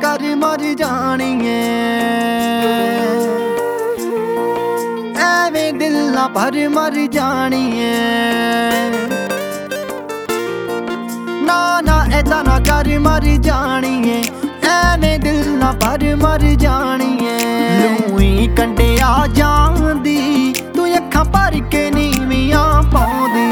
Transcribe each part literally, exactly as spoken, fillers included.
कर मर जाणीए, एवें दिल ना भर मर जाणीए। ना ना ऐदा ना कर मर जाणीए, एवें दिल ना भर मर जाणीए। लूई कंडे आ जांदी तू अखां भर के नीवियां पाउंदी,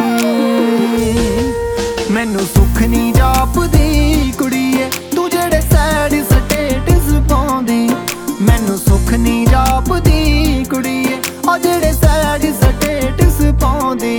मैनू सुख नी जापदी कुड़ीए तू जेड़े सैड स्टेटस पाउंदी। मैनू सुख नी जापदी कुड़ीए ओ जेड़े सैड स्टेटस पाउंदी।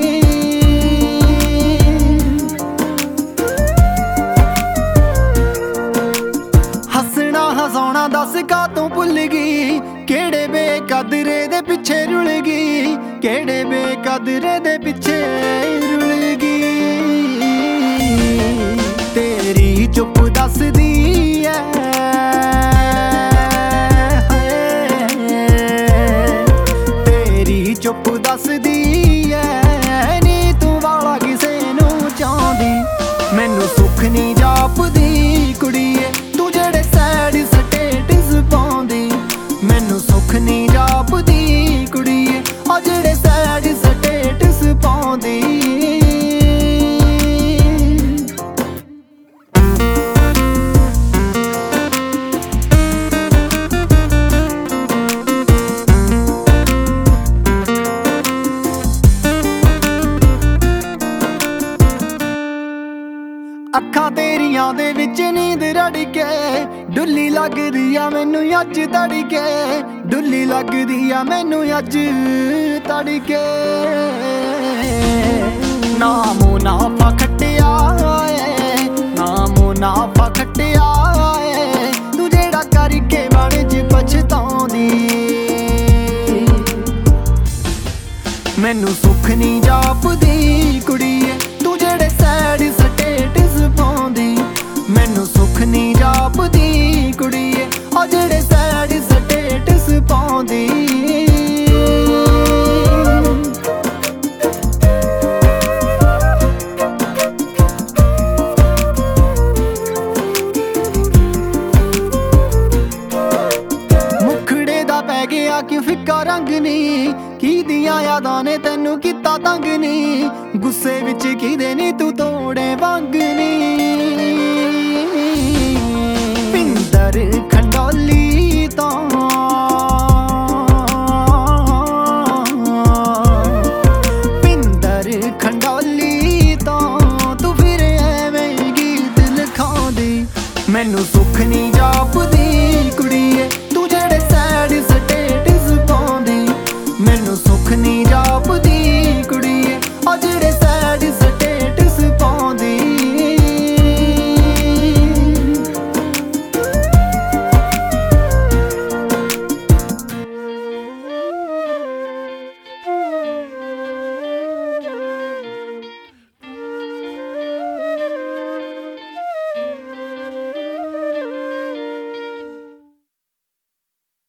हसना हसाउणा दस कातों भुल गई, केड़े बेकदरे दे पिछे रुल गई, केड़े बेकदरे दे पिछे रुल गई। तेरी चुप दसदी है, तेरी चुप दसदी है नी तू वाला किसे नू चाहदी। मैनू सुख नी जापदी कुड़ीए तू जेड़े सैड स्टेटस पाउंदी। मैनू सुख नी जापदी कुड़ीए ओ जेड़े सैड स्टेटस पाउंदी। अखां तेरियां दे विच नींद रड़ के डुल्ली लगदी आ मैनू अज तड़के, डुल्ली लगदी आ मैनू अज तड़के। ना मुनाफा खट्टिया ए, ना मुनाफा खट्टिया ए, तू जेड़ा करके बण च पछताउंदी। मैनू सुख नी जापदी कुड़ीए तू जेड़े सैड स्टेटस पाउंदी। मैनू सुख नी जापदी कुड़ीए ओ जेड़े सैड स्टेटस पाउंदी। मुखड़े दा पै गया क्यों फिक्का रंग नी, की दियां यादां ने तैनू कीता तंग नी। गुस्से विच किदे नी तू तोड़े वंग नी। पिंदर खंडोली तो पिंदर खंडोली तो तू फिर एवें गीत लिखाउंदी। मैनू सुख नी जा